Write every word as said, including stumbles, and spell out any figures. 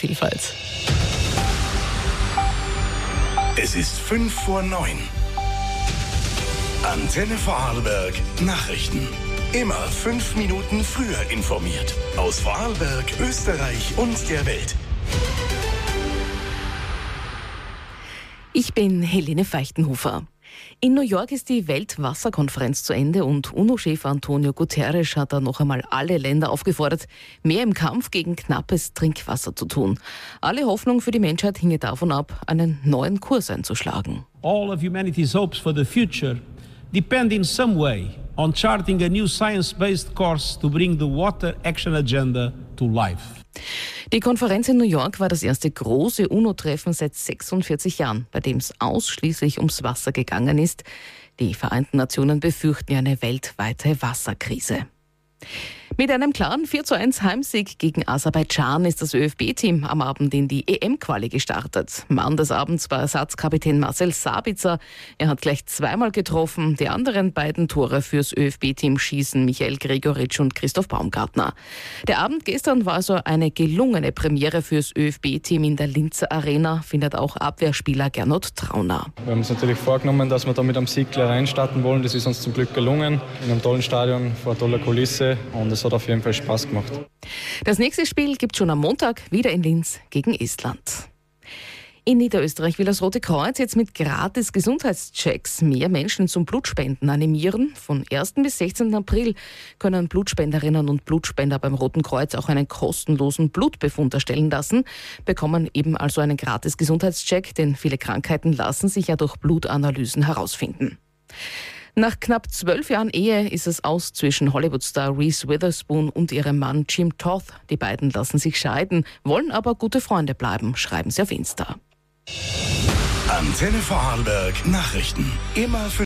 Aromvielfalt. Es ist fünf vor neun. Antenne Vorarlberg Nachrichten. Immer fünf Minuten früher informiert. Aus Vorarlberg, Österreich und der Welt. Ich bin Helene Feichtenhofer. In New York ist die Weltwasserkonferenz zu Ende und UNO-Chef Antonio Guterres hat da noch einmal alle Länder aufgefordert, mehr im Kampf gegen knappes Trinkwasser zu tun. Alle Hoffnung für die Menschheit hinge davon ab, einen neuen Kurs einzuschlagen. All of humanity's hopes for the future depend in some way on charting a new science-based course to bring the Water Action Agenda to life. Die Konferenz in New York war das erste große UNO-Treffen seit sechsundvierzig Jahren, bei dem es ausschließlich ums Wasser gegangen ist. Die Vereinten Nationen befürchten ja eine weltweite Wasserkrise. Mit einem klaren vier zu eins Heimsieg gegen Aserbaidschan ist das ÖFB-Team am Abend in die E M-Quali gestartet. Mann des Abends war Ersatzkapitän Marcel Sabitzer. Er hat gleich zweimal getroffen. Die anderen beiden Tore fürs ÖFB-Team schießen Michael Gregoritsch und Christoph Baumgartner. Der Abend gestern war also eine gelungene Premiere fürs ÖFB-Team in der Linzer Arena, findet auch Abwehrspieler Gernot Trauner. Wir haben uns natürlich vorgenommen, dass wir da mit einem Sieg gleich reinstarten wollen. Das ist uns zum Glück gelungen. In einem tollen Stadion, vor toller Kulisse, und es hat auf jeden Fall Spaß gemacht. Das nächste Spiel gibt schon am Montag wieder in Linz gegen Estland. In Niederösterreich will das Rote Kreuz jetzt mit gratis Gesundheitschecks mehr Menschen zum Blutspenden animieren. Von ersten bis sechzehnten April können Blutspenderinnen und Blutspender beim Roten Kreuz auch einen kostenlosen Blutbefund erstellen lassen, bekommen eben also einen gratis Gesundheitscheck, denn viele Krankheiten lassen sich ja durch Blutanalysen herausfinden. Nach knapp zwölf Jahren Ehe ist es aus zwischen Hollywood-Star Reese Witherspoon und ihrem Mann Jim Toth. Die beiden lassen sich scheiden, wollen aber gute Freunde bleiben, schreiben sie auf Insta. Antenne Vorarlberg Nachrichten. Immer für